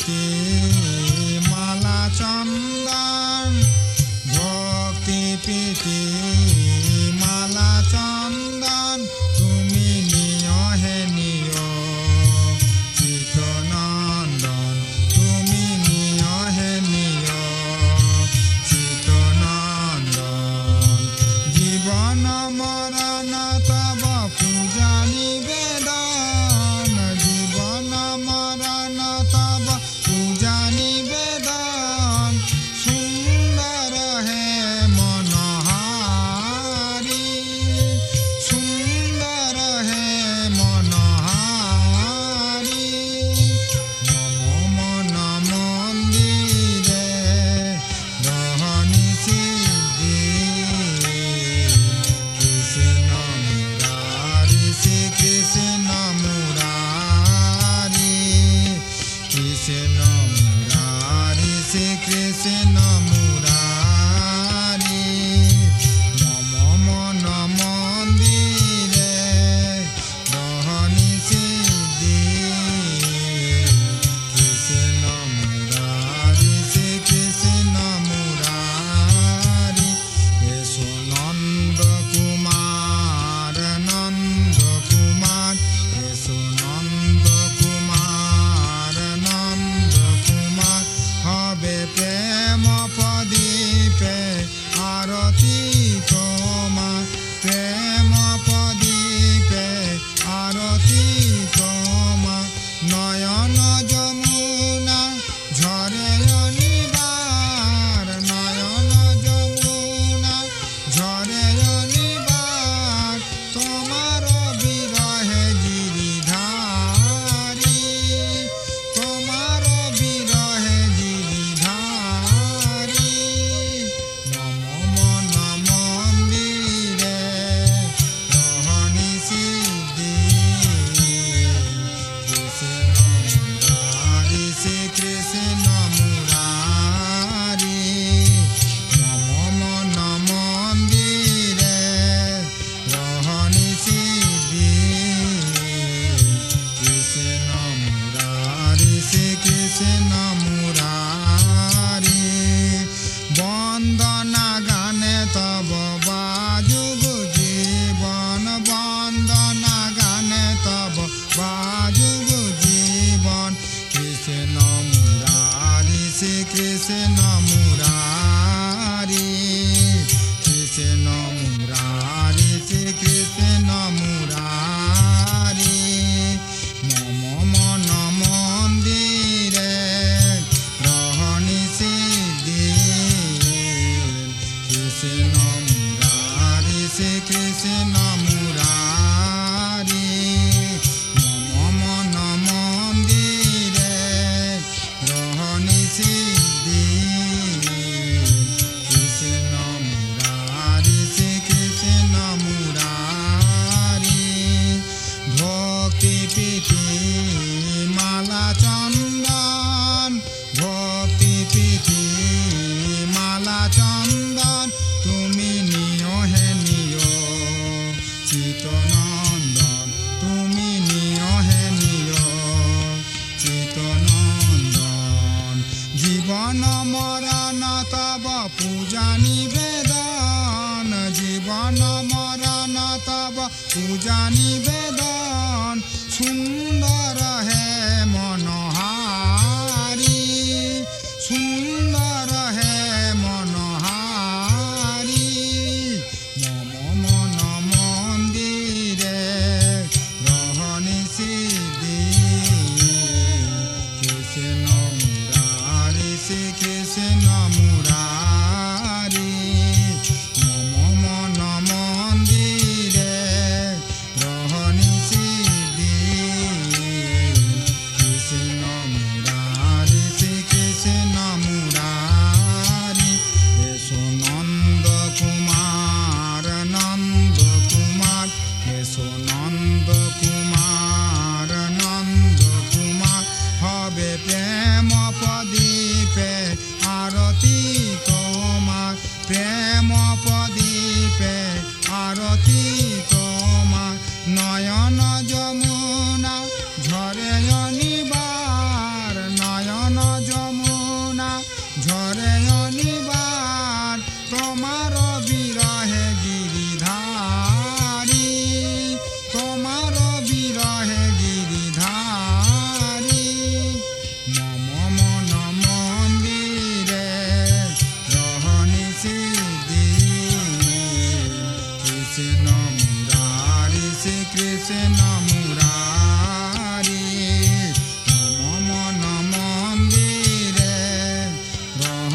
প্রীতি মালা চন্দন ভক্তি প্রীতি মালা চন্দন তুমি নিয় হে নিয় চিতনন্দন তুমি নিয় হে নিয় চিতনন্দন জীবন মরণ তব পূজা নিবেদন জীবন মরণ তব পূজা নিবেদন সুন্দর হে মনোহারি সুন্দর হে মনোহারি নম মন মন্দিরে রহনি সিদ্ধি কৃষ্ণ মুরারি শ্রী কৃষ্ণ মুরারি কৃষ্ণ মুরারি শ্রী কৃষ্ণ মুরারি নম মন মন্দিরে রহনি সিদ্ধি কৃষ্ণ মুরারি শ্রী কৃষ্ণ মুরারি এসো নন্দ কুমার এসো নন্দ কুমার হবে প্রেম প্রদীপে আরতি তোমার প্রেম প্রদীপে আরতি তোমার নয়ন যমুনা ঝরে অনিবার নয়ন যমুনা ঝরে অনিবার তোমার বিরহে গিরিধারী তোমার বিরহে গিরিধারী নম মন মন্দিরে রহনি সিদ্ধি কৃষ্ণ মুরারি শ্রী কৃষ্ণ মুরারি নম মন মন্দিরে রহনি সিদ্ধি কৃষ্ণ মুরারি শ্রী কৃষ্ণ মুরারি বন্দনা গানে তব বাজুগ জীবন বন্দনা গানে তব বাজুগ জীবন কৃষ্ণ মুরারি শ্রী কৃষ্ণ মুরারি কৃষ্ণ মুরারি শ্রী কৃষ্ণ মুরারি নম মন মন্দিরে রহনি সিদ্ধি কৃষ্ণ মুরারি শ্রী কৃষ্ণ মুরারি নম মন মন্দিরে রহনি সিদ্ধি কৃষ্ণ মুরারি শ্রী কৃষ্ণ মুরারি ভক্তি প্রীতি মালা চন্দন ভক্তি প্রীতি মালা চন্দন তুমি নিয় হে নিয় চিতনন্দন তুমি নিয় হে নিয় চিতনন্দন জীবন মরণ তব পূজা নিবেদন জীবন মরণ তব পূজা নিবেদন সুন্দর হে মনোহারি সুন্দর হে মনোহারি নম মন মন্দিরে রহনি সিদ্ধি কৃষ্ণ মুরারি শ্রী কৃষ্ণ মুরারি নম মন মন্দিরে রহনি সিদ্ধি কৃষ্ণ মুরারি শ্রী কৃষ্ণ মুরারি এসো নন্দ কুমার এসো নন্দ কুমার হবে প্রেম প্রদীপে আরতি তোমার প্রেম প্রদীপে আরতি তোমার নয়ন যমুনা ঝরে অনিবার নয়ন রহ